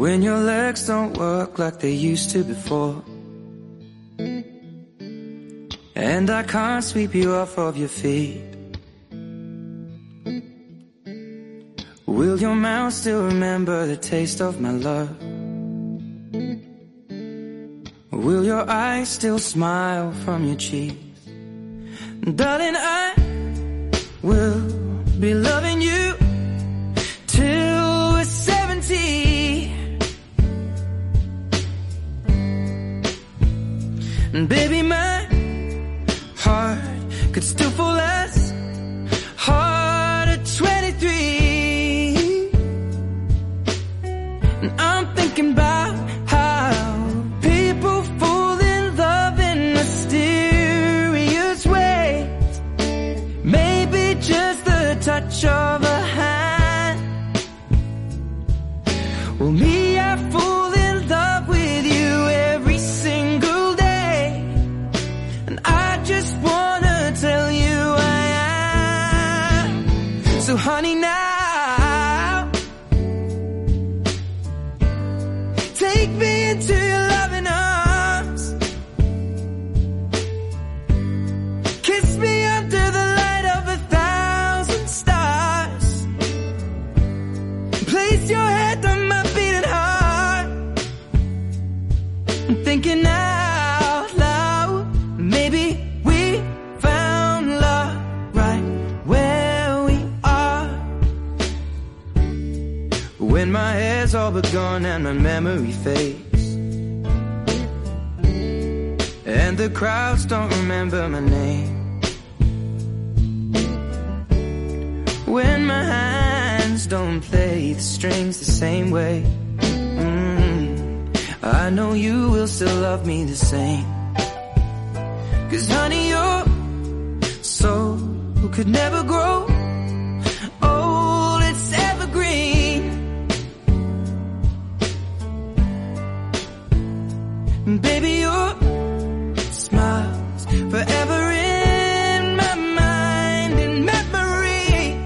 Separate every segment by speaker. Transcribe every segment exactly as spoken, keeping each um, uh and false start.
Speaker 1: when your legs don't work like they used to before, and I can't sweep you off of your feet. Will your mouth still remember the taste of my love? Will your eyes still smile from your cheeks? Darling, I will be loving you till we're seventy. And baby, my heart could still fall as hard at twenty-three. And I'm thinking about how people fall in love in mysterious ways. Maybe just the touch of a hand. Well, me, I fall in love with you every single day, and I just wanna tell you I am. So honey, now take me into your loving arms. Kiss me under the light of a thousand stars. Place your head on my beating heart. I'm thinking out loud, maybe we found love right where we are. When my hair's all but gone and my memory fades, and the crowds don't remember my name, when my hands don't play the strings the same way, mm, I know you will still love me the same. Cause honey, your soul could never grow old, it's evergreen. And baby, your smile's forever in my mind, in memory.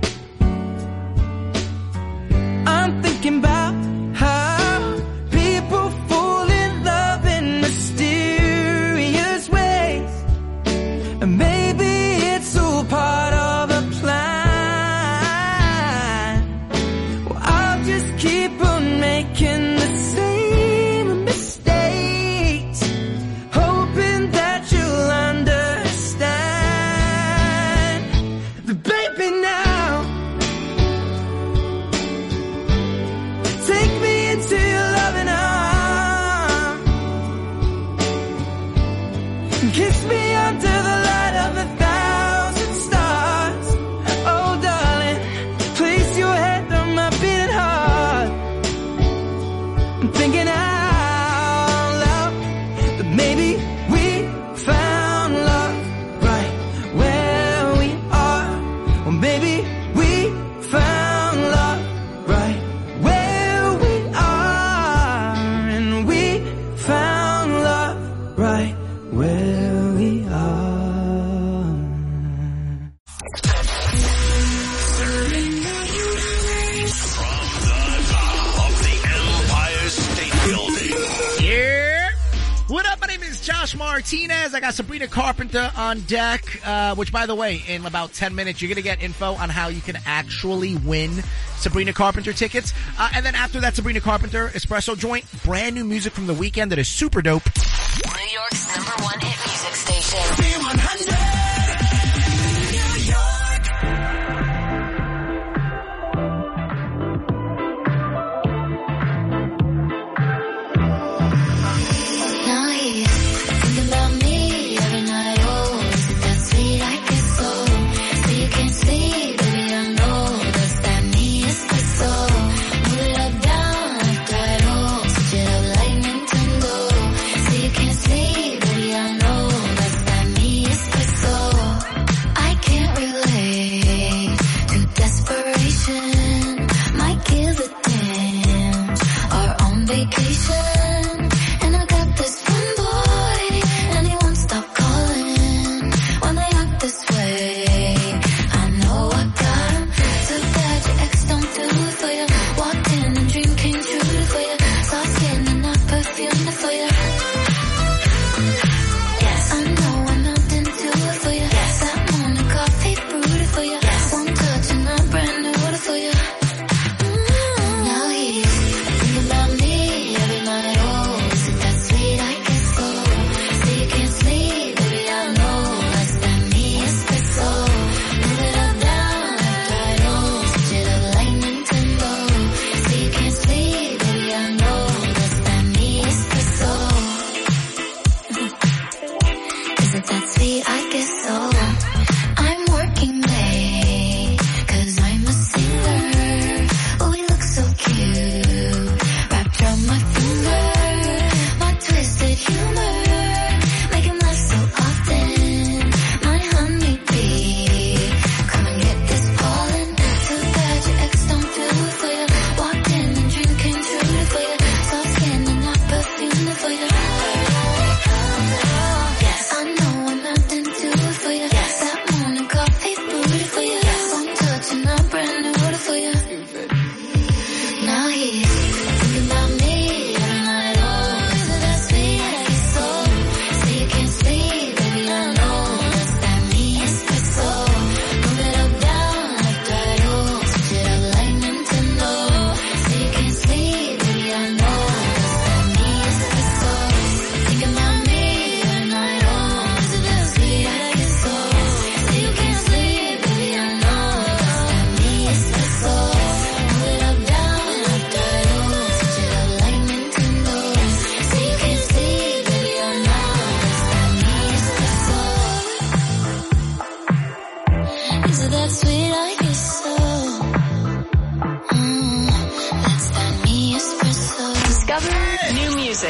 Speaker 1: I'm thinking about how people fall in love in mysterious ways, and maybe it's all part of a plan. Well, I'll just keep on making the same mistakes, hoping that you'll understand. But baby, now take me into your loving arms. Kiss me under the light of a thousand stars. Oh darling, place your head on my beating heart. I'm thinking out loud that maybe we found love right where we are. Or maybe we found love right where we are. And we found love right where we are.
Speaker 2: Of the Empire State Building.
Speaker 3: Yeah. What up? My name is Josh Martinez. I got Sabrina Carpenter on deck, uh, which, by the way, in about ten minutes, you're going to get info on how you can actually win Sabrina Carpenter tickets. Uh, and then after that Sabrina Carpenter espresso joint, brand new music from The Weeknd that is super dope.
Speaker 4: New York's number one hit music station.
Speaker 2: B one hundred. New York.
Speaker 4: Now he's thinking about me every night. Oh, is it that sweet I guess so? So you can't sleep, baby, I know. Does that mean it's the soul? Move it up, down, left, right, oh. Switch it up like Nintendo. So you can't sleep, baby, I know. Does that mean it's the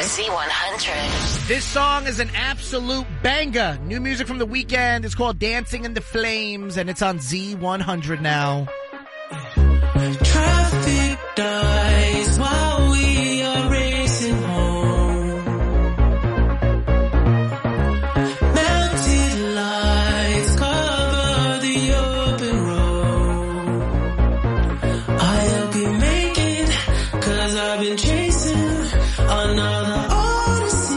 Speaker 5: Z one hundred.
Speaker 3: This song is an absolute banger. New music from The Weeknd. It's called Dancing in the Flames, and it's on Z one hundred now.
Speaker 1: Traffic dies while we are racing home. Mounted lights cover the open road. I'll be making, cause I've been chasing another odyssey.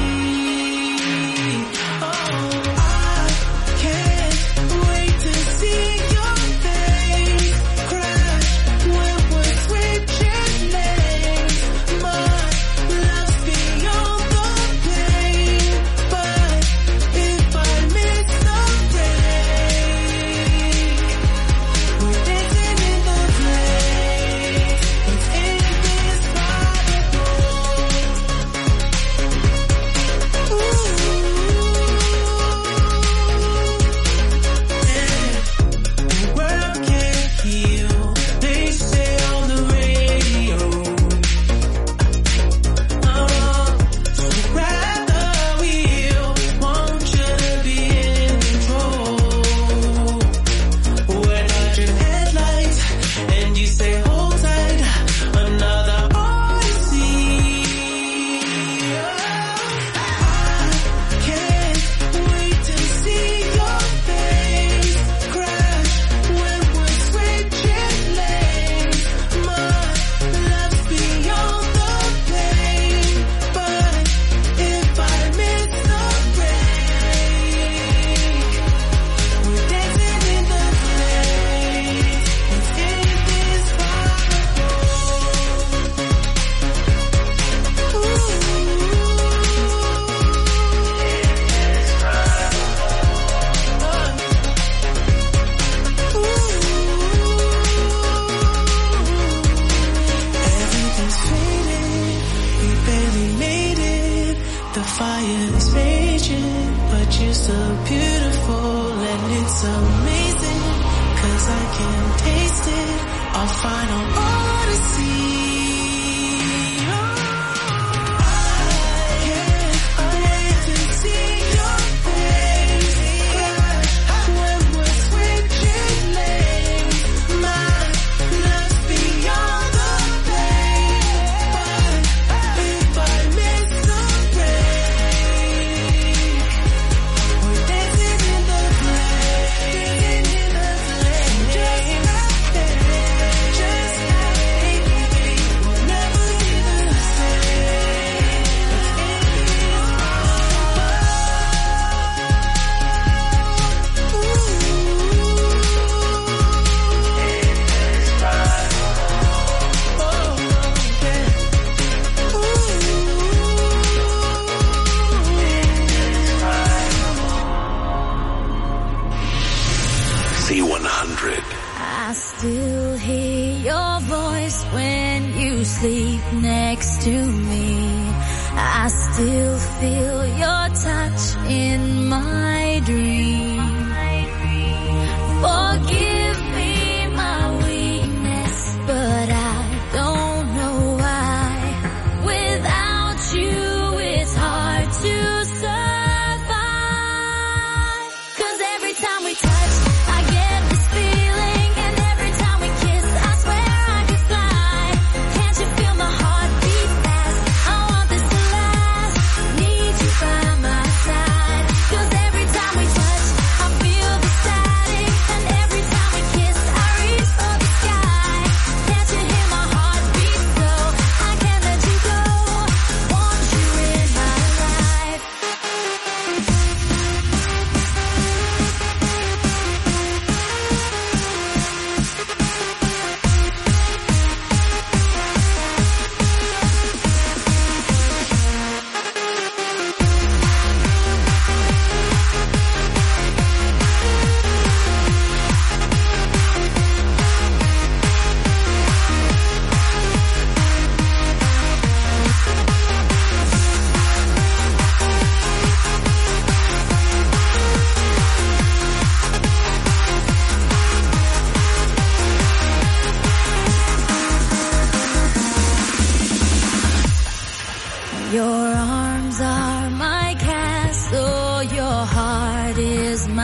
Speaker 1: Oh, I can't wait to see your face crash when we're switching lanes. My love's beyond the pain, but if I miss the break, we're dancing in the flames. It's indescribable. The world can't heal, they say on the radio. Oh, so grab the wheel, want you to be in control. We're dodging headlights, and you say hold tight, another odyssey. I can't wait to see your face crash when we're switching lanes. My love's beyond the pain, but if I miss the break, we're dancing in the flames. It's indescribable. Everything's fading, we barely made it. The fire is raging, but you're so beautiful and it's amazing. Cause I can taste it, our final odyssey. Oh, I can't wait to see your face crash when we're switching lanes. My love's beyond the pain, but if I miss the break, we're dancing in the flames. Just like that, just like we'll never be the same.
Speaker 2: Z one hundred.
Speaker 4: I still hear your voice when you sleep next to me. I still feel your touch in my dream. Forgive me my weakness, but I don't know why. Without you, it's hard to survive. 'Cause every time we touch, I get this feeling, and every time we kiss, I swear I could fly. Can't you feel my heart beat fast? I want this to last. Need you by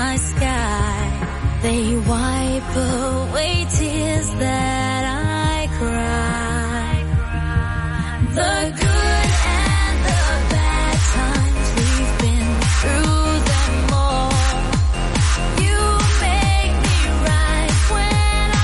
Speaker 4: my sky. They wipe away tears that I cry. The good and the bad times, we've been through them all. You make me rise when I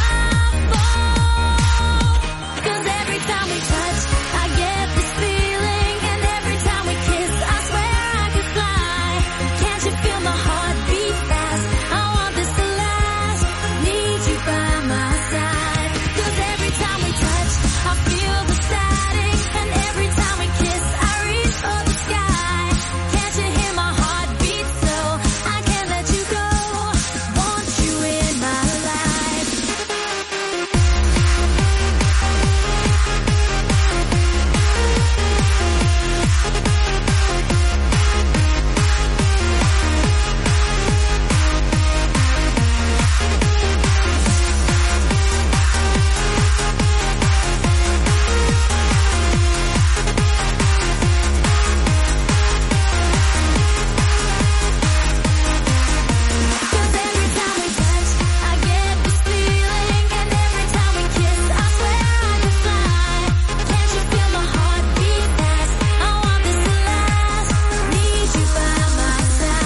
Speaker 4: fall. 'Cause every time we touch, I get this feeling. And every time we kiss, I swear I could fly. Can't you feel my heart beat fast? I want this to last. Need you by my side. 'Cause every time we touch, I feel the static. And every time we kiss, I reach for the sky. Can't you hear my heart beat so? I can't let you go. Want you in my life. Cause every time we touch, I get this feeling. And every time we kiss, I swear I could fly. Can't you feel my heart beat fast? I want this to last. Need you by my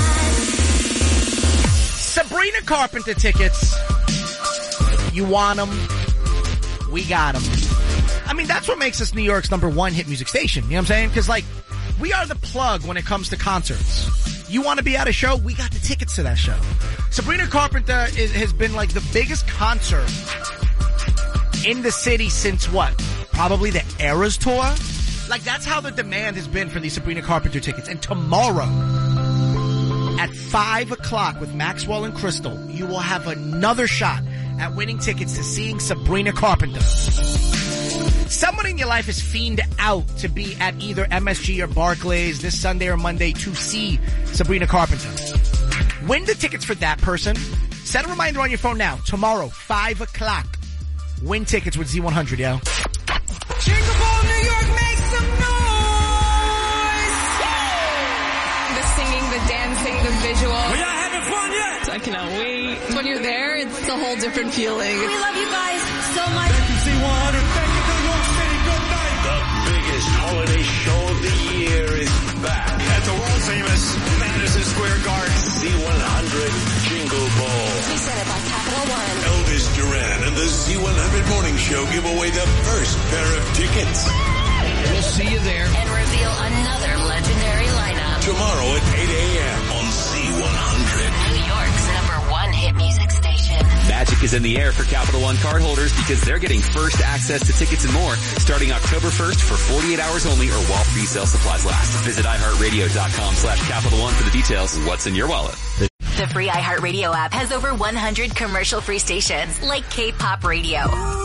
Speaker 4: side.
Speaker 3: Sabrina Carpenter tickets. You want them? We got them. I mean, that's what makes us New York's number one hit music station. You know what I'm saying? Because, like, we are the plug when it comes to concerts. You want to be at a show? We got the tickets to that show. Sabrina Carpenter is, has been, like, the biggest concert in the city since what? Probably the Eras Tour? Like, that's how the demand has been for these Sabrina Carpenter tickets. And tomorrow, at five o'clock with Maxwell and Crystal, you will have another shot at winning tickets to seeing Sabrina Carpenter. Someone in your life is fiend out to be at either M S G or Barclays this Sunday or Monday to see Sabrina Carpenter. Win the tickets for that person. Set a reminder on your phone now. Tomorrow, five o'clock. Win tickets with Z one hundred, yo.
Speaker 1: Jingle Ball, New York, make some noise!
Speaker 6: The singing, the dancing, the visual.
Speaker 1: Are y'all having fun yet?
Speaker 6: I cannot wait. When you're there, it's a whole different feeling.
Speaker 4: We love you guys so much.
Speaker 1: Thank you, Z one hundred. Thank you, New York City. Good night.
Speaker 7: The biggest holiday show of the year is back at the world famous Madison Square Garden. Z one hundred Jingle Ball.
Speaker 5: Presented by Capital One.
Speaker 7: Elvis Duran and the Z one hundred Morning Show give away the first pair of tickets.
Speaker 8: We'll see you there.
Speaker 5: And reveal another legendary lineup.
Speaker 7: Tomorrow at eight a.m. on Z one hundred.
Speaker 5: New York's number one hit music station.
Speaker 9: Magic is in the air for Capital One cardholders because they're getting first access to tickets and more starting October first for forty-eight hours only or while resale supplies last. Visit iHeartRadio.com slash Capital One for the details. What's in your wallet?
Speaker 5: The free iHeartRadio app has over one hundred commercial-free stations like K-Pop Radio.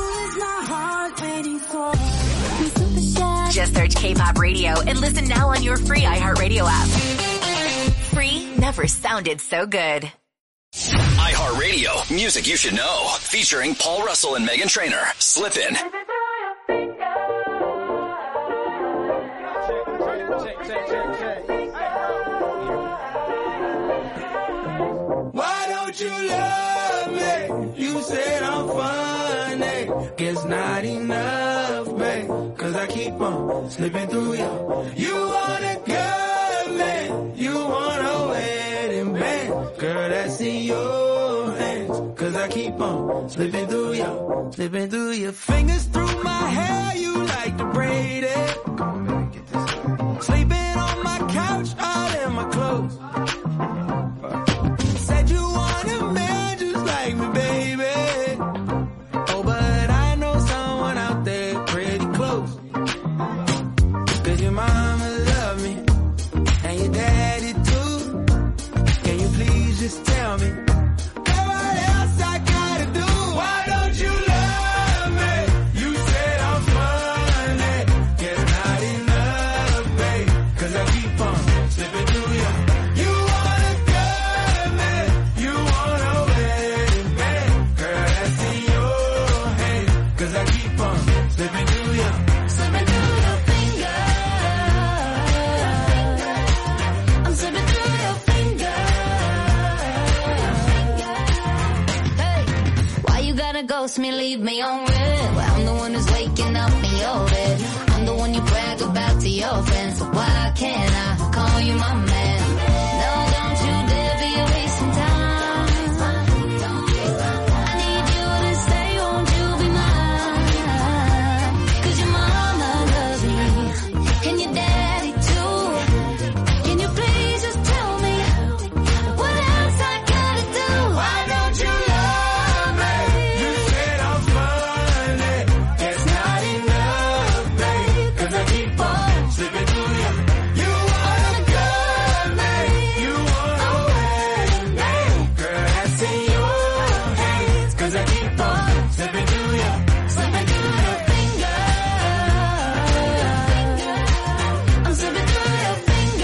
Speaker 5: Just search K-Pop Radio and listen now on your free iHeartRadio app. Free never sounded so good.
Speaker 10: iHeartRadio, music you should know. Featuring Paul Russell and Meghan Trainor. Slip in.
Speaker 1: Why don't you love me? You said I'm funny. Guess not enough, babe. Cause I keep on slipping through you. You want a girl, you want a wedding band. Girl, that's in your hands. Cause I keep on slipping through you. Slipping through your fingers through my hair. You like to braid it. Sleeping on my couch, all in my clothes. Said you want a man just like me, baby. Oh, but I know someone out there pretty close. Cause your mama love me, and your daddy too. Can you please just tell me, girl, what else I gotta do? Why don't you love me? You said I'm funny. Guess not enough, babe. Cause I keep on slipping through you. You want a girl, man. You want a wedding band. Girl, that's in your hands. Cause I keep on slipping through you.
Speaker 4: Slipping through your fingers. I'm slipping through your fingers. ghost me, leave me on red. Well, I'm the one who's waking up in your bed. I'm the one you brag about to your friends. So why can't I call you my man? No, don't you dare be wasting time. I need you to stay, won't you be mine? 'Cause your mama loves me, and your daddy too. Can you please just tell me what else I gotta do? Why don't you love me? You said I'm funny, it's not enough, babe. 'Cause I keep on slipping through you. You wanna cut me, you wanna wet me. Girl, that's in your hands. 'Cause I keep on slipping through you, slipping through your fingers. I'm slipping through your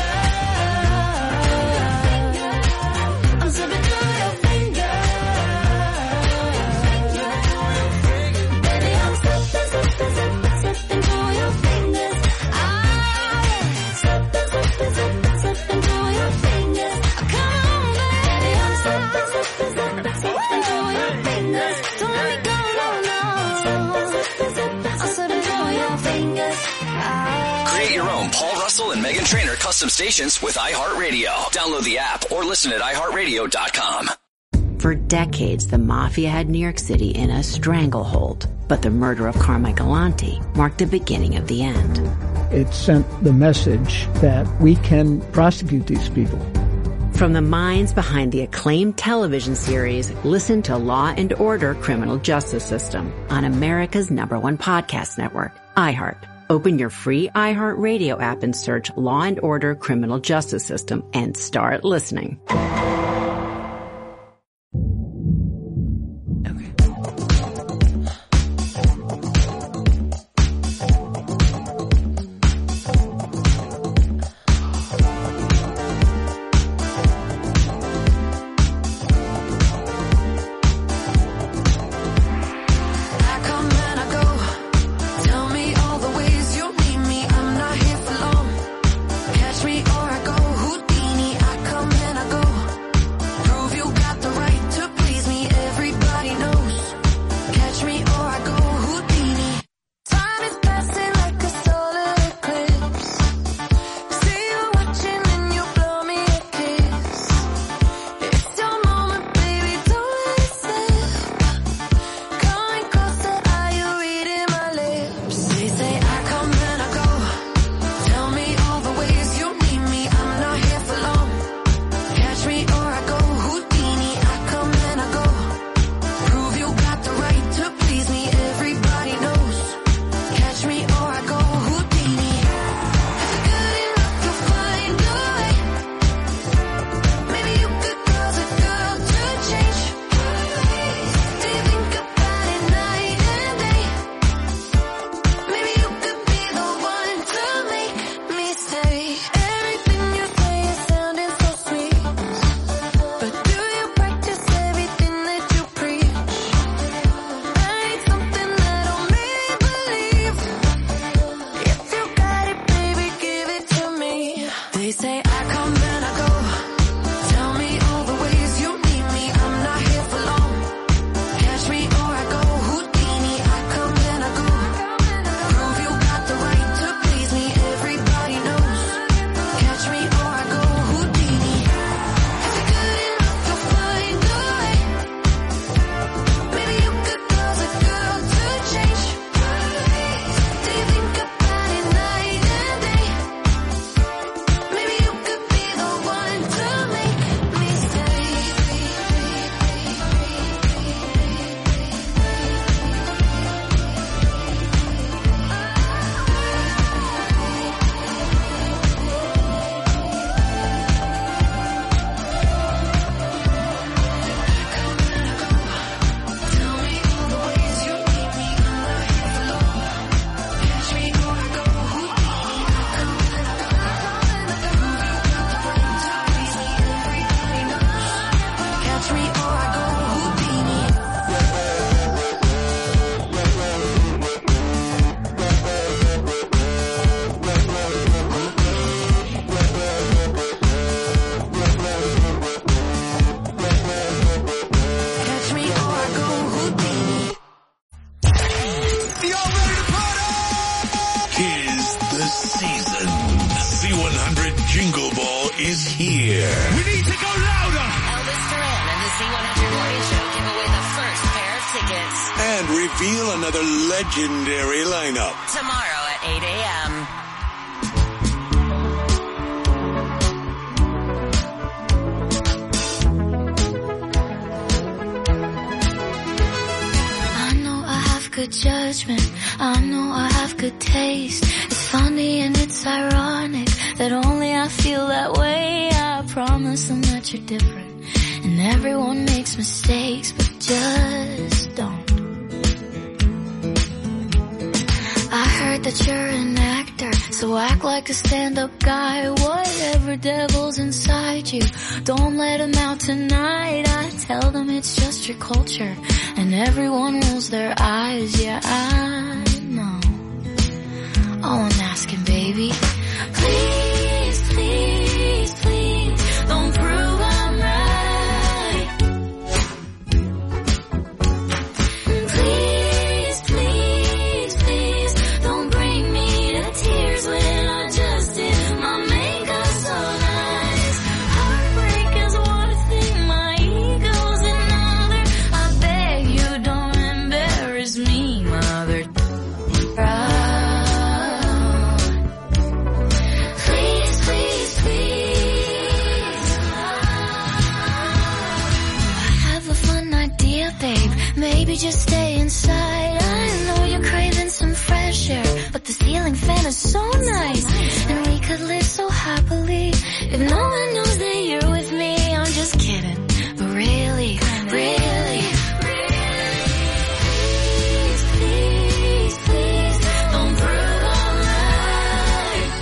Speaker 4: fingers. I'm slipping through your fingers. Baby, I'm slipping, slipping, slipping, slipping through your fingers. I'm slipping, slipping, slipping, slipping through your fingers. Come on, baby, I'm slipping, slipping, slipping, slipping through your fingers. Don't let me go, no, no. Slipping, slipping, slipping, I'm slipping through your fingers.
Speaker 10: Create your own Paul Russell and Meghan Trainor custom stations with iHeartRadio. Download the app or listen at i heart radio dot com.
Speaker 11: For decades, the mafia had New York City in a stranglehold, but the murder of Carmine Galante marked the beginning of the end.
Speaker 12: It sent the message that we can prosecute these people.
Speaker 11: From the minds behind the acclaimed television series, listen to Law and Order: Criminal Justice System on America's number one podcast network, iHeart. Open your free iHeartRadio app and search Law and Order: Criminal Justice System and start listening.
Speaker 4: I come and I go. Tell me all the ways you need me. I'm not here for long. Catch me or I go Houdini. I come and I go.
Speaker 7: is here.
Speaker 2: We need to go louder.
Speaker 13: Elvis Duran and the Z one hundred Morning Show give away the first pair of tickets.
Speaker 7: And reveal another legendary lineup.
Speaker 13: Tomorrow at eight a.m.
Speaker 4: Good judgment, I know I have good taste. It's funny and it's ironic that only I feel that way. I promise them that you're different, and everyone makes mistakes, but just don't. I heard that you're an actor, so act like a stand-up guy. Whatever devil's inside you, don't let him out tonight. I tell them it's just your culture, and everyone rolls their eyes. Yeah, I know. All I'm asking, baby, please, please, please, don't prove I'm right. Please, please, please, don't bring me to tears when I just did my makeup so nice. Heartbreak is one thing, my ego's another. I beg you don't embarrass me, mother. Please, please, please. I have a fun idea, babe. Maybe just stay inside. I know you're craving some fresh air, but the ceiling fan is so nice, and we could live so happily if no one knows that you're with me. I'm just kidding, but really, really, please, please, please, don't prove I'm right.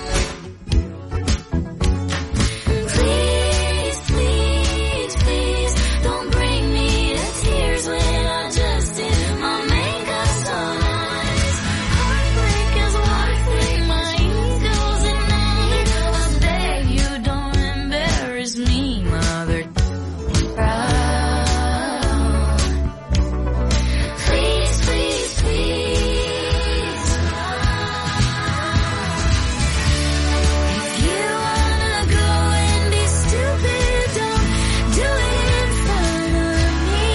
Speaker 4: Please, please, please, don't bring me to tears when I just did my makeup so nice. Heartbreak is one thing, my ego's another. I beg you don't embarrass me, mother. Please, please, please. If you wanna go and be stupid, don't do it in front of me.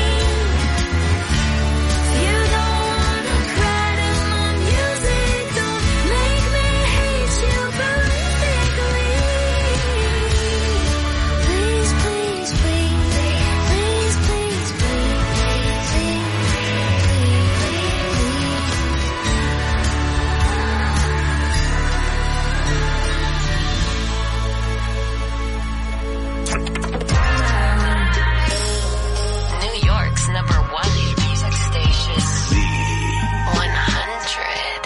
Speaker 4: If you don't wanna cry to my music, don't make me hate you perfectly. Please, please, please, please, please, please, please,
Speaker 13: New York's number one music station. one hundred.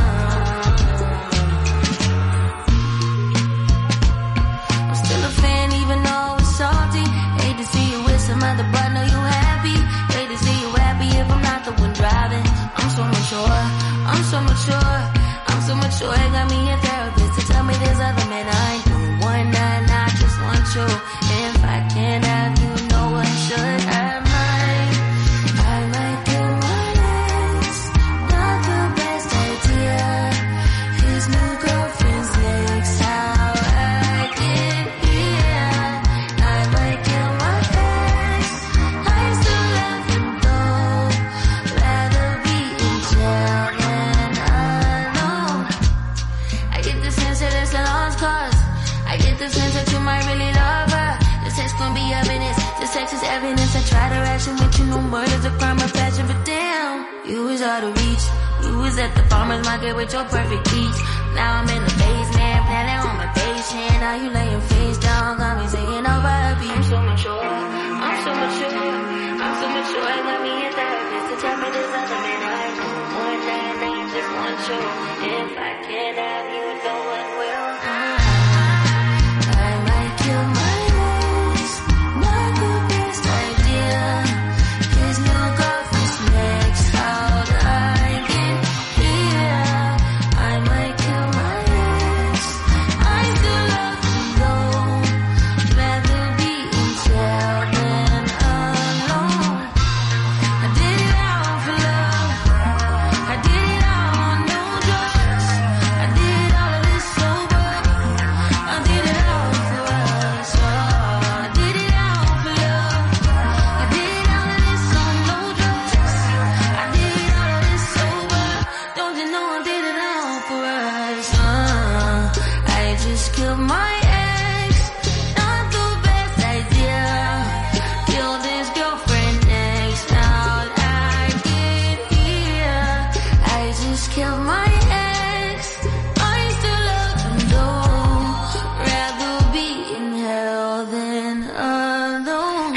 Speaker 4: I'm still a fan even though it's salty. Hate to see you with some other, but know you happy. Hate to see you happy if I'm not the one driving. I'm so mature, I'm so mature, I'm so mature. It got me a therapist to tell me there's other men I ain't doing one night, I just want you. If I can't have you, no one should. I might, I might do my best. Not the best idea. His new girlfriend's next, how I get here. I might kill my best. I still love you though. Rather be in jail than alone. I get the sense that it's a lost cause. I get the sense that you might really love her. The sex gon' be evidence. The sex is evidence. I try to ration with you. No murder's a crime of passion, but damn, you was out of reach. You was at the farmer's market with your perfect peach. Now I'm in the basement, planning on my patient. Now you laying face down, got me singing over a beat. I'm so mature, I'm so mature, I'm so mature. I got me a therapist to tell me there's other men I know. One night, I just want you. If I can't have you, no one will. I might kill my best, not the best idea. His new girlfriend's next, how'd I get here? I might kill my best. I still love you though. Rather be in jail than alone. I did it all for love. I did it all on no drugs.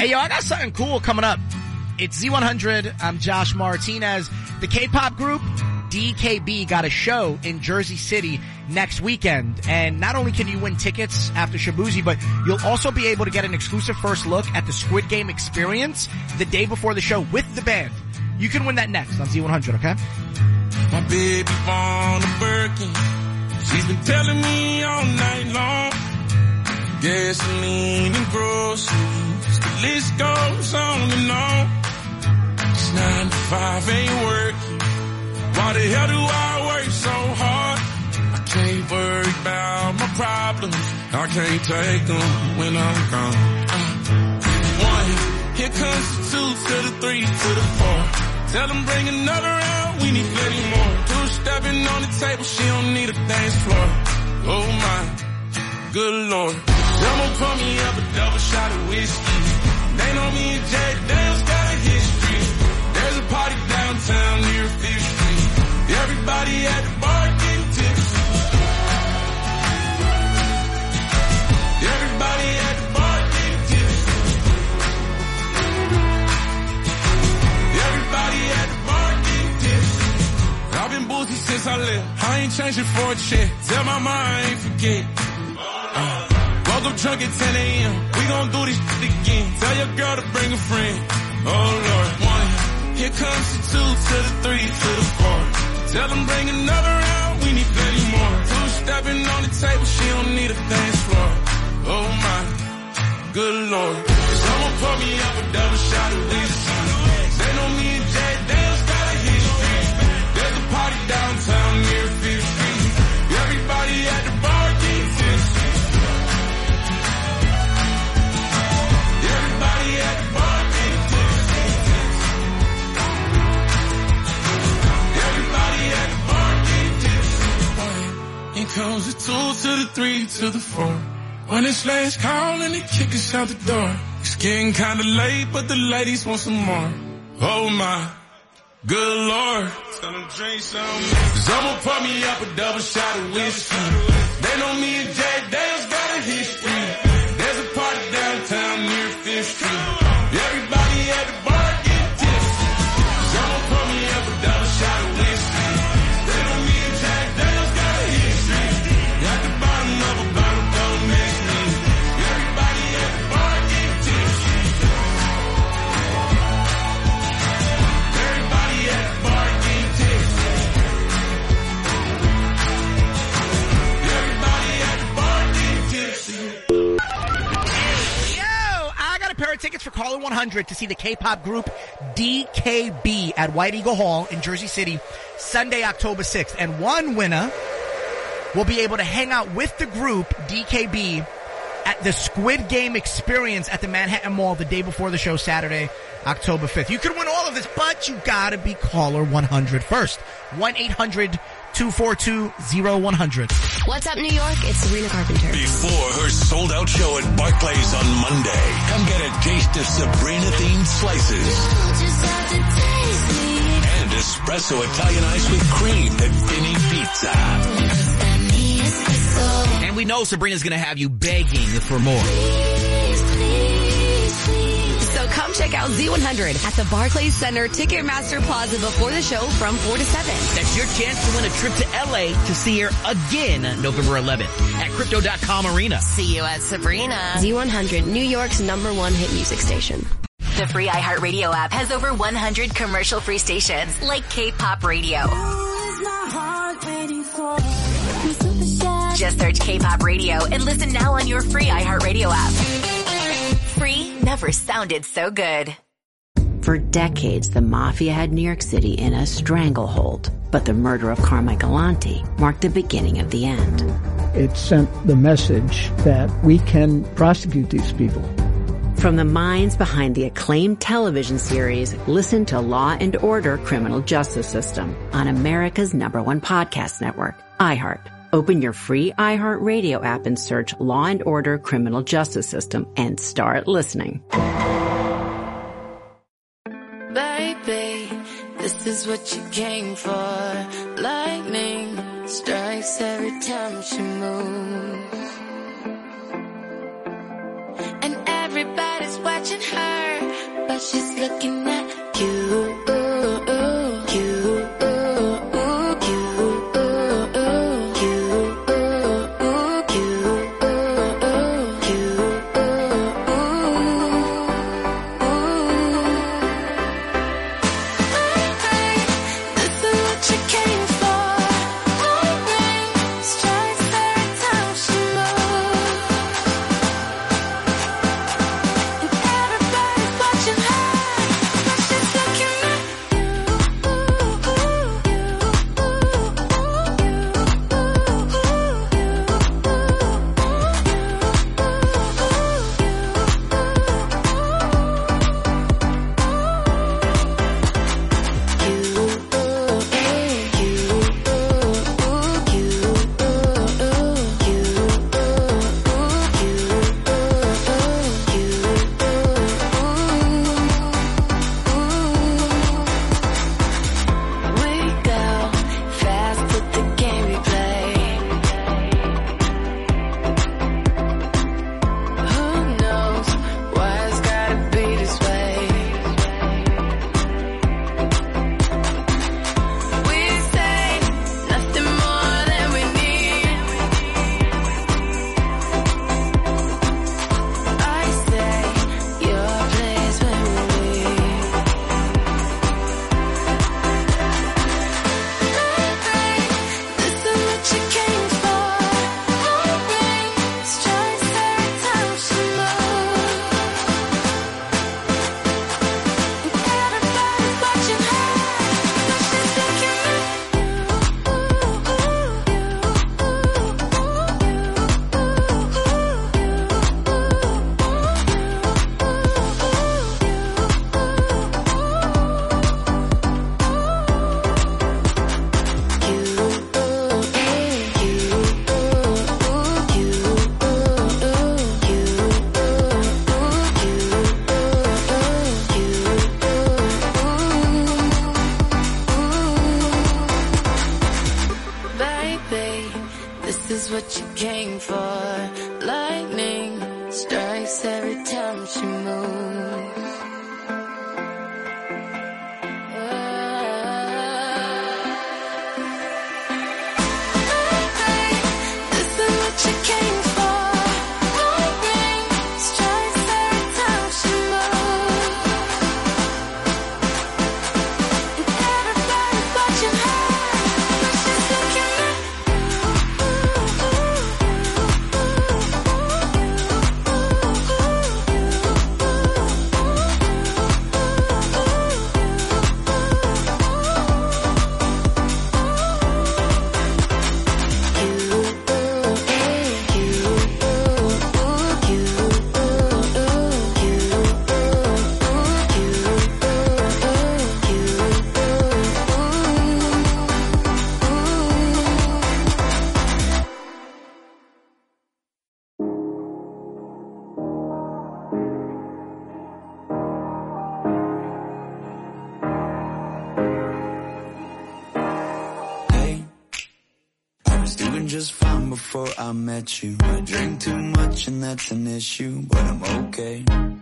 Speaker 3: Hey, yo, I got something cool coming up. It's Z one hundred. I'm Josh Martinez. The K-pop group D K B got a show in Jersey City next weekend. And not only can you win tickets after Shabuzi, but you'll also be able to get an exclusive first look at the Squid Game experience the day before the show with the band. You can win that next on Z one hundred, okay?
Speaker 14: My baby on a Birkin. She's been telling me all night long. Gasoline and groceries. The list goes on and on. It's nine to five, ain't working. Why the hell do I work so hard? I can't worry about my problems. I can't take them when I'm gone. Uh, one, here comes the two to the three to the four. Tell them bring another round, we need plenty more. Two stepping on the table, she don't need a dance floor. Oh my, good lord. Someone pour me up a double shot of whiskey. They know me and Jay Dale's got a history. There's a party downtown near Fifth Street. Everybody at the bar getting tipsy. Everybody at the bar getting tipsy. Everybody at the bar getting tipsy. I've been boozy since I left. I ain't changing for a check. Tell my mom I ain't forget. Uh, woke up drunk at ten a.m. We gon' do this shit again. Tell your girl to bring a friend. Oh Lord, one. Here comes the two to the three to the four. Tell them bring another round, we need plenty more. Two stepping on the table, she don't need a dance floor. Oh my, good lord. Someone pour me up a double shot of whiskey. They know me and Jay Dale's got a history. There's a party downtown near Fifth Street. Everybody at the bar getting tipsy. Everybody at the bar getting tipsy. Everybody at the bar getting tipsy. Here comes the two to the three to the four. When it's last call and they kick us out the door. It's getting kinda late, but the ladies want some more. Oh my, good lord. Tell them drink some. Someone pour me up a double shot of whiskey. They know me and Jay Dale's got a history. There's a party downtown near Fifth Street. Everybody at the bar getting tipsy. Someone pour me up a double shot of whiskey. They know me and Jay Dale's got a history. At the bottom of a bottle, don't miss me. Everybody at the bar getting tipsy. Everybody at the bar getting tipsy. Everybody at the bar getting tipsy.
Speaker 3: Yo, I got a pair of tickets for Caller one hundred to see the K-pop group D K B at White Eagle Hall in Jersey City, Sunday, October sixth. And one winner will be able to hang out with the group D K B at the Squid Game experience at the Manhattan Mall the day before the show, Saturday, October fifth. You could win all of this, but you gotta be Caller one hundred first. one eight hundred two four two oh one hundred.
Speaker 13: What's up, New York? It's Sabrina Carpenter.
Speaker 7: Before her sold-out show at Barclays on Monday, come get a taste of Sabrina-themed slices. And espresso Italian ice with cream at Vinny Pizza.
Speaker 8: And we know Sabrina's going to have you begging for more.
Speaker 13: So come check out Z one hundred at the Barclays Center Ticketmaster Plaza before the show from four to seven.
Speaker 8: That's your chance to win a trip to L A to see her again November eleventh at Crypto dot com Arena.
Speaker 13: See you at Sabrina. Z one hundred, New York's number one hit music station.
Speaker 5: The free iHeartRadio app has over one hundred commercial-free stations like K-pop radio. Just search K-pop radio and listen now on your free iHeartRadio app. Free never sounded so good.
Speaker 11: For decades, the mafia had New York City in a stranglehold, but the murder of Carmichael Galanti marked the beginning of the end.
Speaker 12: It sent the message that we can prosecute these people.
Speaker 11: From the minds behind the acclaimed television series, listen to Law and Order: Criminal Justice System on America's number one podcast network, iHeart. Open your free iHeartRadio app and search Law and Order: Criminal Justice System and start listening.
Speaker 1: Baby, this is what you came for. Lightning strikes every time she moves. And everybody's watching.
Speaker 4: watching her, but she's looking at you.
Speaker 15: Just fine before I met you. I drink too much and that's an issue, but I'm okay.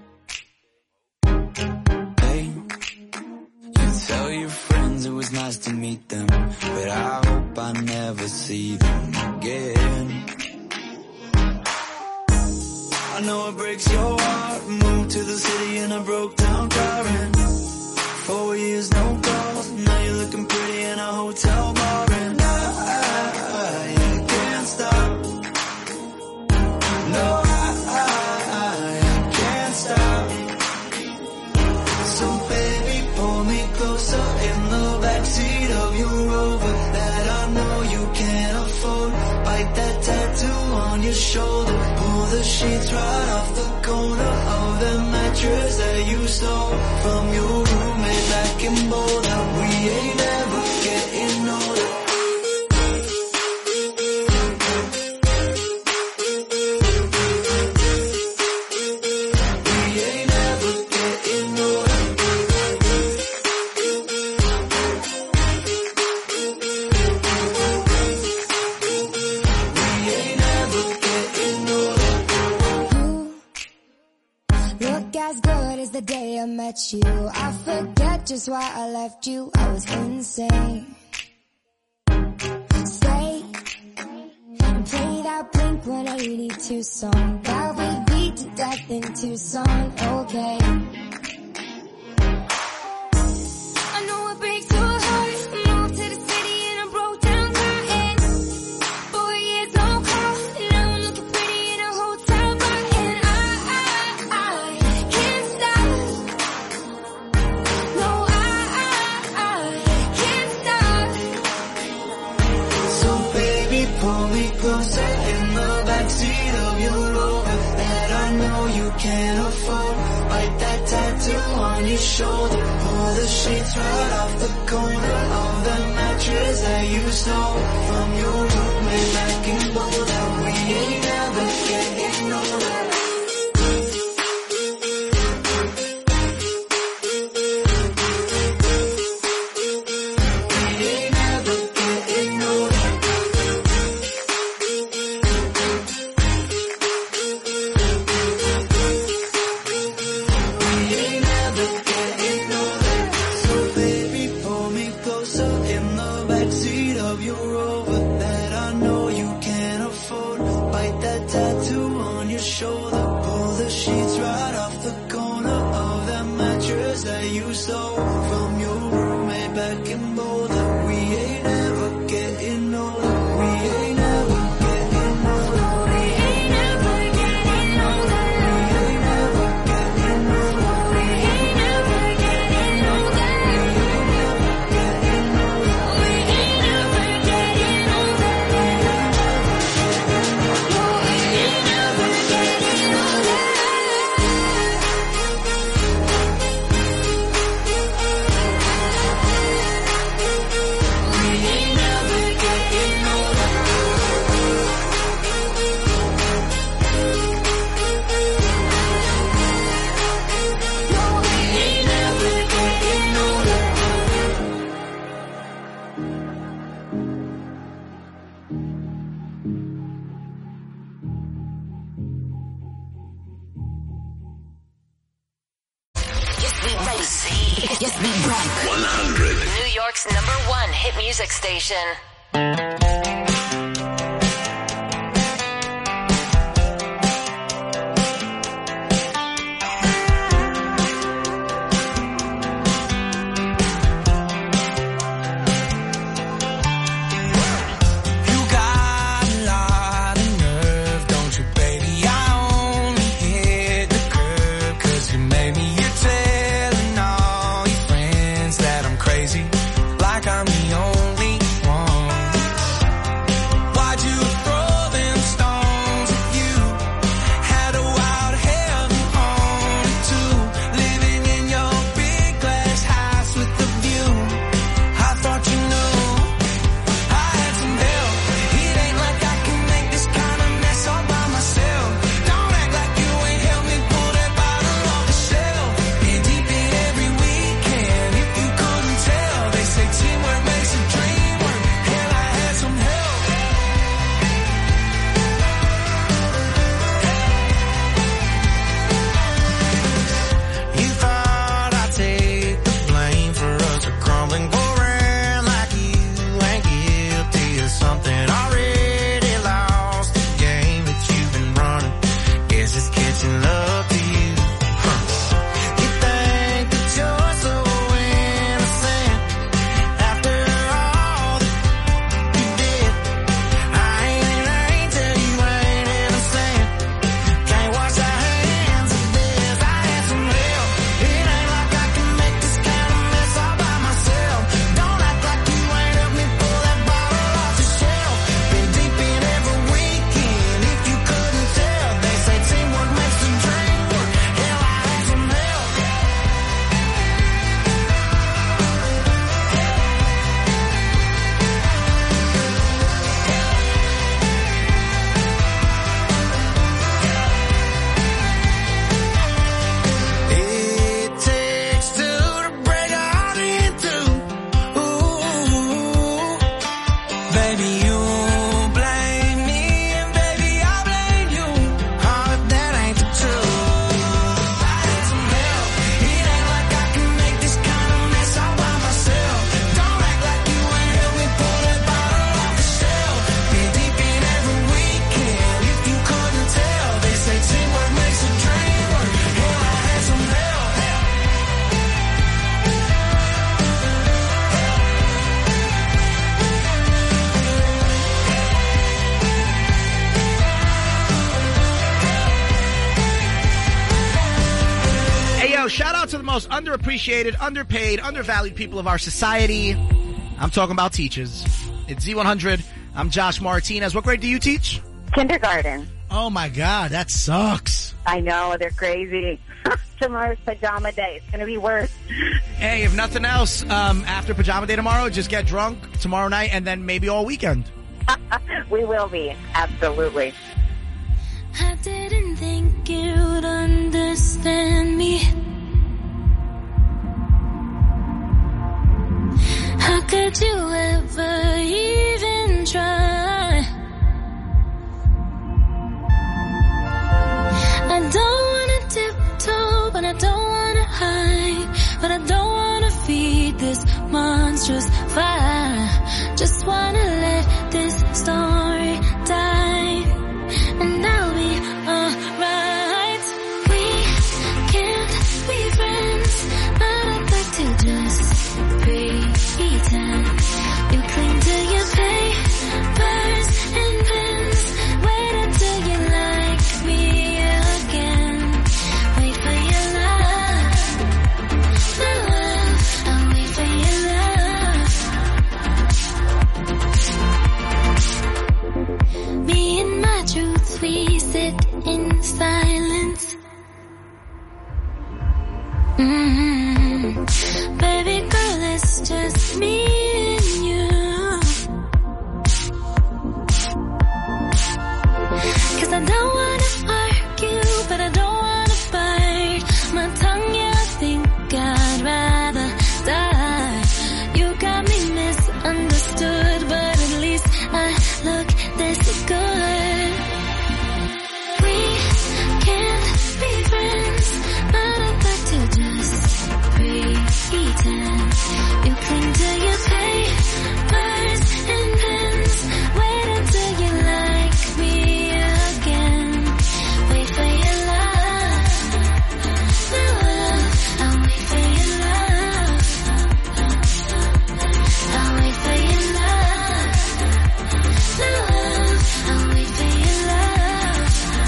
Speaker 15: Hey, you tell your friends it was nice to meet them, but I hope I never see them again. I know it breaks your heart. Moved to the city in a broke down car and four years no calls. Now you're looking pretty in a hotel bar and I, I stop. No, I, I, I can't stop. So baby, pull me closer in the backseat of your Rover that I know you can't afford. Bite that tattoo on your shoulder. Pull the sheets right off the corner of the mattress that you stole from your roommate back in Boulder. We ain't ever getting older.
Speaker 16: Look as good as the day I met you. I forget just why I left you. I was insane. Stay and play that Blink one eighty-two song that we beat to death in Tucson. Okay. I know it breaks your heart. Moved to the city and I broke down crying. Four years no call, and now I'm looking pretty in a hotel bar. And I, I, I can't stop. No, I, I, I can't stop.
Speaker 15: So baby, pull me closer in the backseat of your Rover that I know you can't afford. Bite that tattoo on your shoulder. Pull the sheets right off the corner of the mattress that you stole from your roommate back in Boulder. We ain't never getting older. We ain't never getting older. We ain't never getting older. So baby, pull me closer in the backseat of your Rover that I know you can't afford. Bite that tattoo on your shoulder. Pull the sheets right off the corner of that mattress that you stole from your roommate back in Boulder. We ain't ever getting older. We ain't ever getting older. We ain't ever getting older. We ain't ever getting older. We ain't ever getting older. We ain't ever getting older. We ain't ever getting older. We ain't ever getting older. We ain't never getting older. No, we ain't never getting older.
Speaker 5: Yes, we ready. Yes, we rock.
Speaker 7: one hundred.
Speaker 5: New York's number one hit music station.
Speaker 1: You got a lot of nerve, don't you, baby? I only hit the curb 'cause you made me. You're telling all your friends that I'm crazy, like I'm the only one.
Speaker 3: know, shout out to the most underappreciated, underpaid, undervalued people of our society. I'm talking about teachers. It's Z one hundred. I'm Josh Martinez. What grade do you teach?
Speaker 17: Kindergarten.
Speaker 3: Oh my God, that sucks.
Speaker 17: I know, they're crazy. Tomorrow's pajama day. It's going to be worse.
Speaker 3: Hey, if nothing else, um, after pajama day tomorrow, just get drunk tomorrow night and then maybe all weekend.
Speaker 17: We will be. Absolutely.
Speaker 16: I didn't think you'd understand me. How could you ever even try? I don't wanna tiptoe, but I don't wanna hide. But I don't wanna feed this monstrous fire. Just wanna let this story die, and I'll be alright. We can't be friends, but I'd like to just pretend. You cling to your papers and pens. Wait until you like me again. Wait for your love. Love, I'll wait for your love. Me and my truth, we sit in silence. Mm-hmm. Baby girl, it's just me and you. 'Cause I don't wanna argue, but I don't wanna bite my tongue. Yeah, I think I'd rather die. You got me misunderstood, but at least I look this good. We can't be friends, but I'd like to just pretend. You cling to your papers and pens. Wait until you like me again. Wait for your love. Love, I'll wait for your love. I'll wait for your love. Love, I'll wait for your love.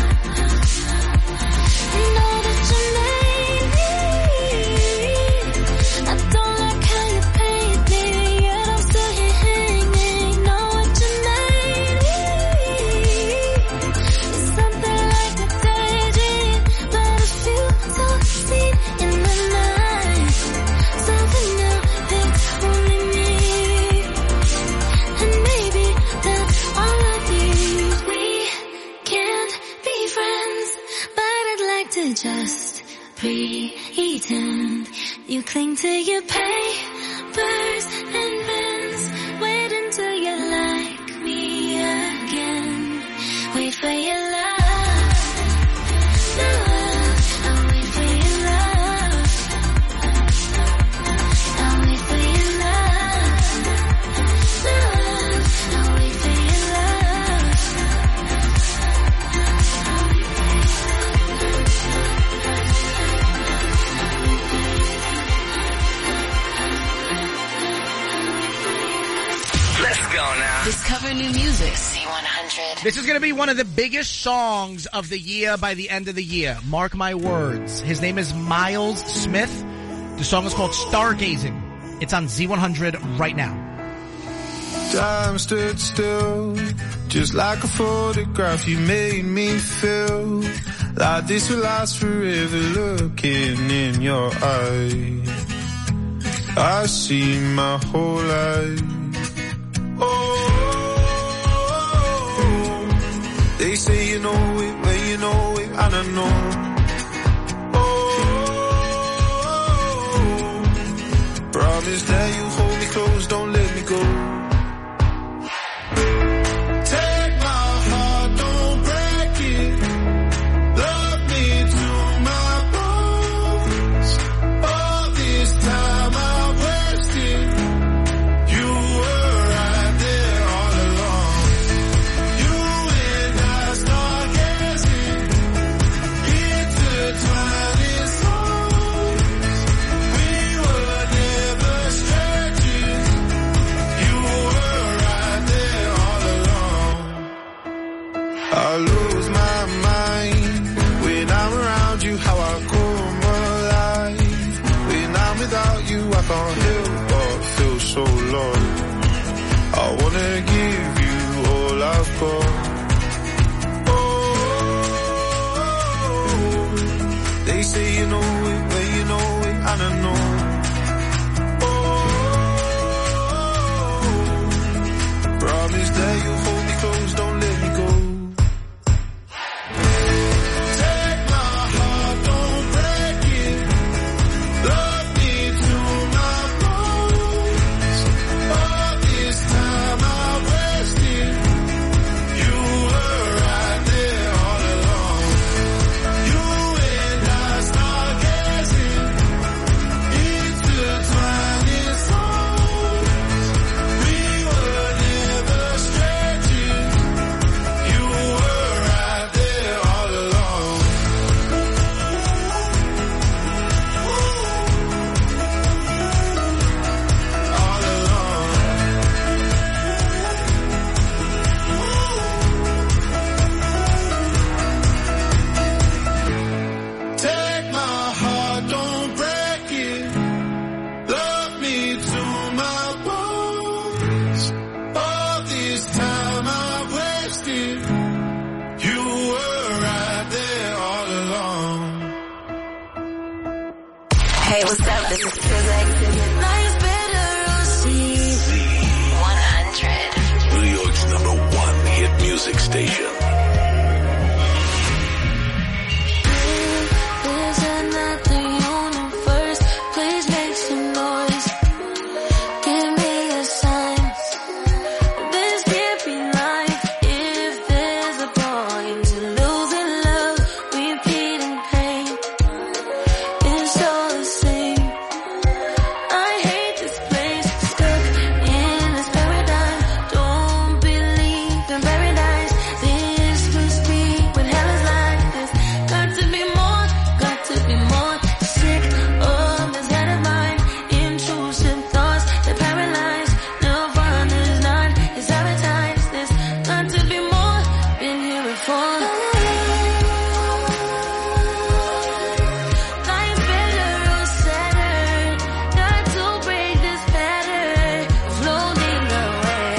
Speaker 16: Know that you made me. I don't like how you paid me, yet I'm still here hanging. Know what you made me. It's something like a daydream, but I feel so deep in the night. Something new, it's only me. And maybe that's all I need. We can't be friends, but I'd like to just pretend. You cling to your papers and pens. Wait until you like me again. Wait for your love. Love, I'll wait for your love. I'll wait for your love. Love, I'll wait for your love.
Speaker 10: Let's go now.
Speaker 13: Discover new music.
Speaker 5: Z one hundred.
Speaker 3: This is going to be one of the biggest songs of the year by the end of the year. Mark my words. His name is Miles Smith. The song is called Stargazing. It's on Z one hundred right now.
Speaker 18: Time stood still, just like a photograph. You made me feel like this will last forever. Looking in your eyes, I see my whole life. Oh, they say you know it when you know it, and I know. Oh, promise that you hold me close, don't let me go. Take my heart, don't break it. Love me to my bones. All this time I've wasted. You were right there all along. You and I stargazing, intertwined in souls. We were never strangers. You were right there all along. I lose my mind when I'm around you. How I come alive. can't help but feel so lost. I wanna give you all I've got. They say you know it, but you know it, and I know. Oh, promise that you'll hold me close, don't let me go. Take my heart, don't break it. Love me to my bones. All this time I wasted. You were right there all along. You and I stargazing, intertwining souls. We were never strangers. You were right there all along. All along. Take my heart, don't break it. Love me to my bones. All this time I wasted. You were right there all along.
Speaker 5: Hey, what's up? This is Physics. Life's better on C one hundred.
Speaker 7: New York's number one hit music station.
Speaker 16: There's another universe. Please make some noise. Give me a sign. This can't be life. If there's a point to losing love, repeating pain, it's all the same. I hate this place. Stuck in this paradigm. Don't believe in paradise. This must be what hell is like. This got to be more, got to be more. Sick of this head of mine. Intrusive thoughts that paralyze. Nirvana's not, it's advertised. This got to be more, been here before. Life's better on Saturn. Got to break this pattern. Floating away.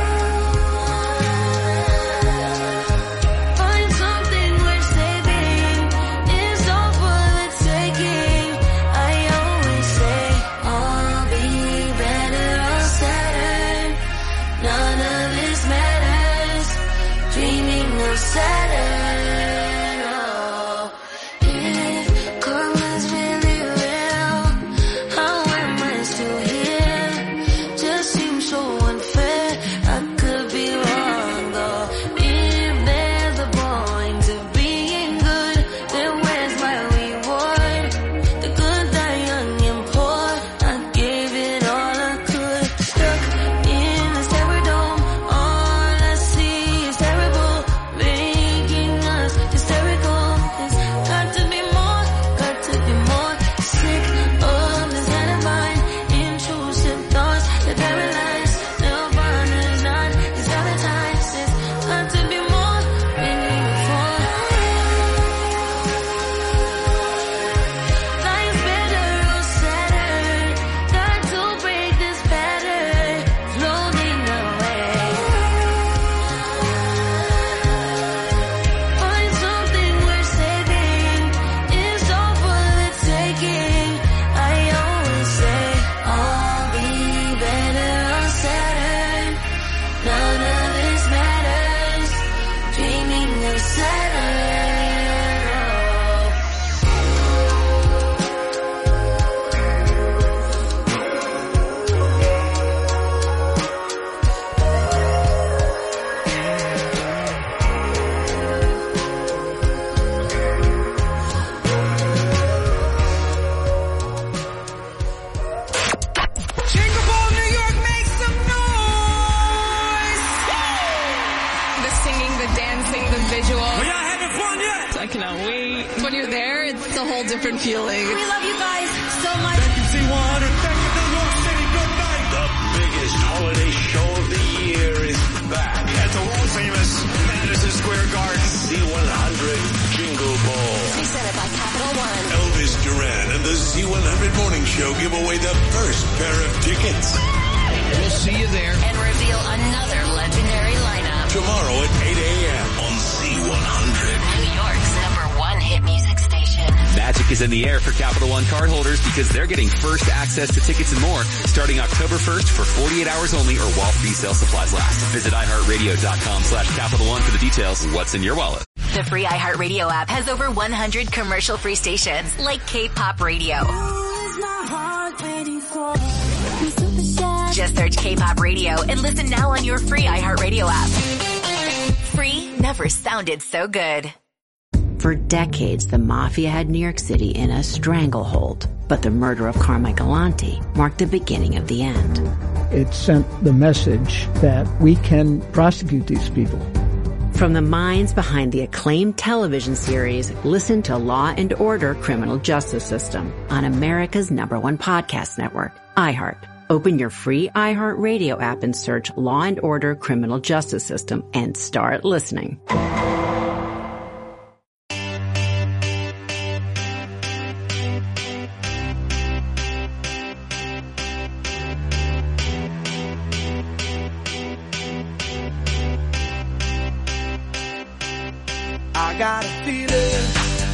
Speaker 16: Find something worth saving. It's all for the taking. I always say, I'll be better on Saturn. None of this matters. Dreaming of Saturn. Oh, if karma's really real, how am I still here? Just seems so unfair. I could be wrong though. If there's a point to being good, then where's my reward? The good die young and poor. I gave it all I could. Stuck in this terror dome. All I see is terrible, making us hysterical. There's got to be more, got to be more. Sick of this head of mine. Intrusive thoughts that paralyze. Nirvana's not, it's advertised. There's got to be more, been here before. Life's better on Saturn. Got to break this pattern. Floating away. Find something worth saving. It's all for the taking. I always say, I'll be better on Saturn. None of this matters. Dreaming of Saturn.
Speaker 1: Jingle Ball, New York, make some noise!
Speaker 6: The singing, the dancing, the visual.
Speaker 1: Are y'all having fun yet?
Speaker 6: I cannot wait. When you're there, it's a whole different feeling.
Speaker 13: We love you guys so much.
Speaker 7: Thank you, C one hundred. Thank you, New York City. Good night. The biggest holiday show of the year is back at the world famous Madison Square Garden C one hundred Jingle Ball.
Speaker 5: Presented by Capital One.
Speaker 7: L V Elvis Duran and the Z one hundred Morning Show give away the first pair of tickets.
Speaker 8: We'll see you there.
Speaker 5: And reveal another legendary lineup.
Speaker 7: Tomorrow at eight a.m. on Z one hundred.
Speaker 5: New York's number one hit music station.
Speaker 9: Magic is in the air for Capital One cardholders because they're getting first access to tickets and more starting October first for forty-eight hours only or while resale supplies last. Visit iHeartRadio.com slash Capital One for the details. What's in your wallet?
Speaker 5: The free iHeartRadio app has over one hundred commercial-free stations like K-Pop Radio. Just search K-Pop Radio and listen now on your free iHeartRadio app. Free never sounded so good.
Speaker 11: For decades, the mafia had New York City in a stranglehold, but the murder of Carmine Galante marked the beginning of the end.
Speaker 12: It sent the message that we can prosecute these people.
Speaker 11: From the minds behind the acclaimed television series, listen to Law and Order: Criminal Justice System on America's number one podcast network, iHeart. Open your free iHeartRadio app and search Law and Order: Criminal Justice System and start listening.
Speaker 1: I got a feeling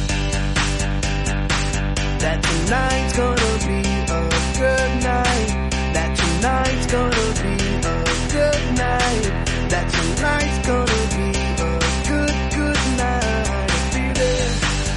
Speaker 1: that tonight's gonna be a good night. That tonight's gonna be a good night. That tonight's gonna be a good, good night. A feeling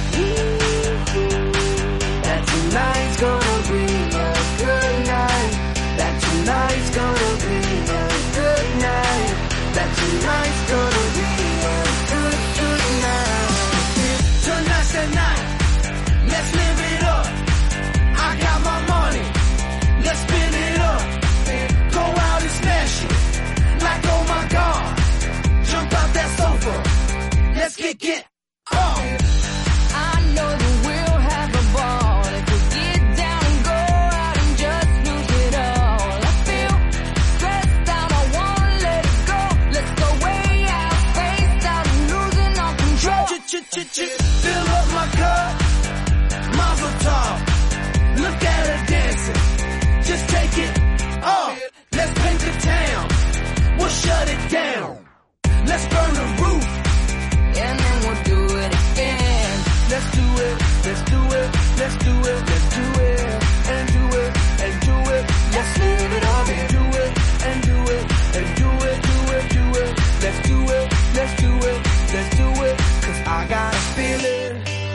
Speaker 1: that tonight's gonna be a good night. That tonight's gonna be a good night. That tonight's gonna be a good, good night. Tonight's the night. Let's live it up. I got my money. Let's spin it up. Go out and smash it. Like, oh my God. Jump out that sofa. Let's get, get, oh. I know that we'll have a ball if we get down and go out and just lose it all. I feel stressed out. I wanna let it go. Let's go way out, spaced out and losing all control. Fill up my cup. Mazel tov. Look at her dancing. Just take it off. Let's paint the town. We'll shut it down. Let's burn the roof. And then we'll do it again. Let's do it. Let's do it. Let's do it. Let's do it. And do it. And do it. Let's live it up and do it. And do it. And do it. Do it. Do it. Let's do it. Let's do it. Let's do it. Cause I got a feeling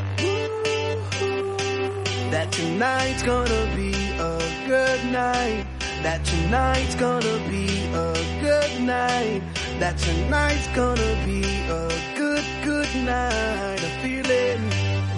Speaker 1: that tonight's gonna be a good night. That tonight's gonna be a good night. That tonight's gonna be a good, good night. A feeling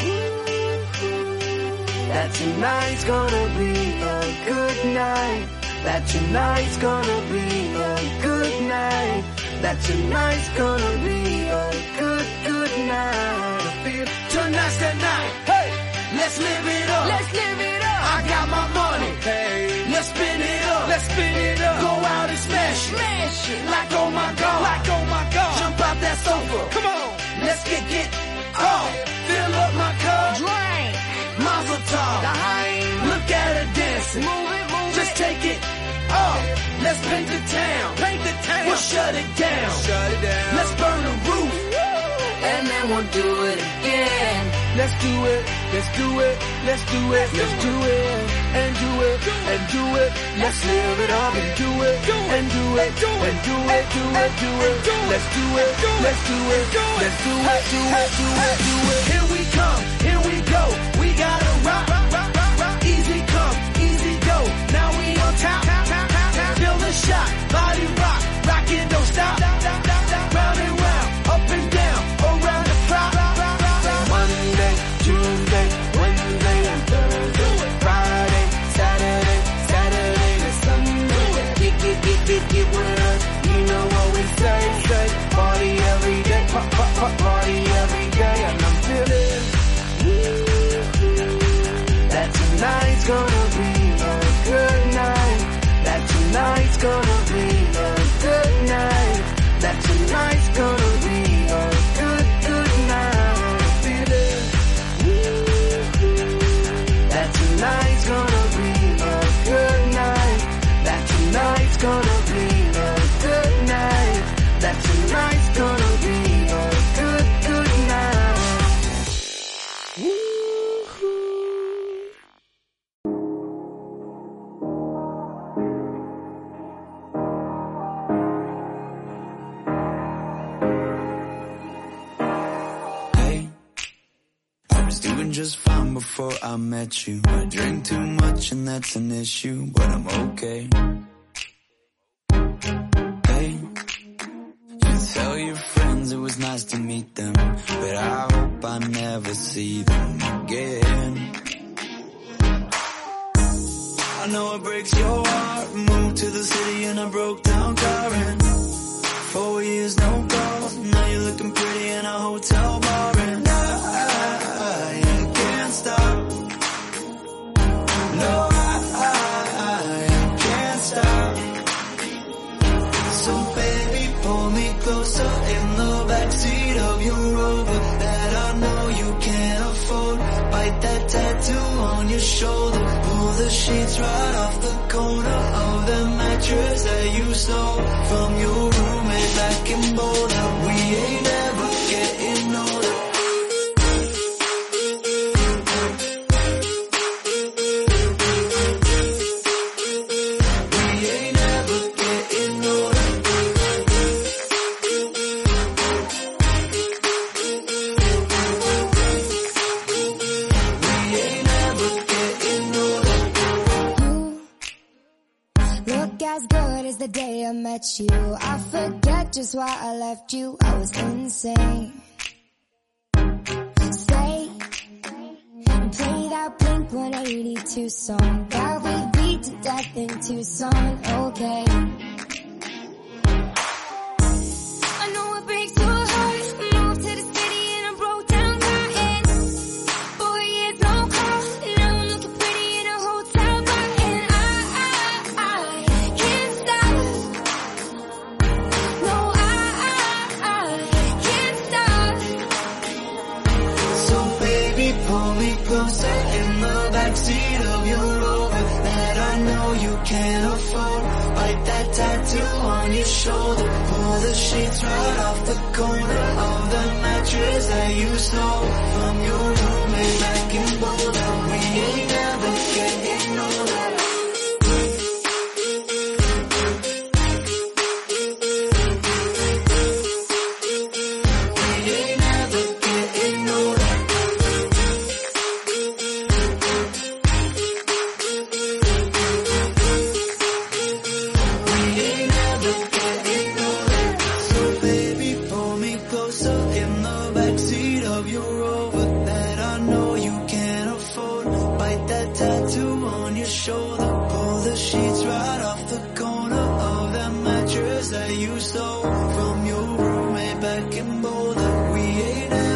Speaker 1: that tonight's gonna be a good night. That tonight's gonna be a good night. That tonight's gonna be a good, good night. I feel tonight's the night. Hey, let's live it up. Let's live it up. I got my money. Hey, let's spin it up. Let's spin it up. Go out and smash it. Smash it. Like oh my God. Like oh my God. Jump out that sofa. Come on. Let's get get off. Fill up my cup. Drink. Mazel tov. Look at her dancing. Move it, move Just it. take it off. Let's paint the town. Paint the town. We'll shut it down. Shut it down. Let's burn the roof. And then we'll do it again. Let's do it. Let's do it. Let's do it. Let's do it. And do it. And do it. Let's live it up and do it. And do it. And do it. Do it. Do it. Let's do it. Let's do it. Let's do it. Do it. Do it. Do it. Here we come. Here we go. We gotta rock. Rock. Rock. Easy come. Easy go. Now we on top. Feel the shot. Body rock. Rockin', don't stop. Round and round. Up and down. Around the clock. Monday, Tuesday, Wednesday, and Thursday. Friday, Saturday, Saturday to Sunday. Get, get, get, get, get with us. You know what we say, say. Party every day. Pop, pop, pop, party every day. And I'm feeling that tonight's gonna be a good night. That tonight's gonna be a good night. That tonight's gonna be a good, good night. Feeling
Speaker 15: time before I met you. I drink too much and that's an issue, but I'm okay. Hey, you tell your friends it was nice to meet them, but I hope I never see them again. I know it breaks your heart. Moved to the city in a broke down car and four years no calls. Now you're looking pretty in a hotel bar and I, I can't stop. No, I, I, I can't stop. So baby, pull me closer in the backseat of your Rover that I know you can't afford. Bite that tattoo on your shoulder. Pull the sheets right off the corner of the mattress that you stole from your roommate back in Boulder. We ain't ever getting older. We ain't ever getting older. We ain't ever getting older.
Speaker 16: Look as good as the day I met you. I forget just why I left you. I was insane. Stay and play that Blink one eighty-two song that we beat to death in Tucson. Okay. I know it breaks your heart. Moved to the city in a broke down car and four years no call. Now I'm looking pretty in a hotel bar and I, I, I can't stop. No, I, I, I can't stop.
Speaker 15: So baby, pull me closer in the backseat of your Rover that I know you can't afford. Bite that tattoo on your shoulder. Pull the sheets right off the corner of the mattress that you stole from your roommate back in Boulder. We ain't ever getting older. We ain't ever getting older. We ain't ever getting older. So baby, pull me closer in the backseat of your Rover that I know you can't afford. Bite that tattoo on your shoulder. Pull the sheets right off the corner of that mattress that you stole from your roommate back in Boulder. We ain't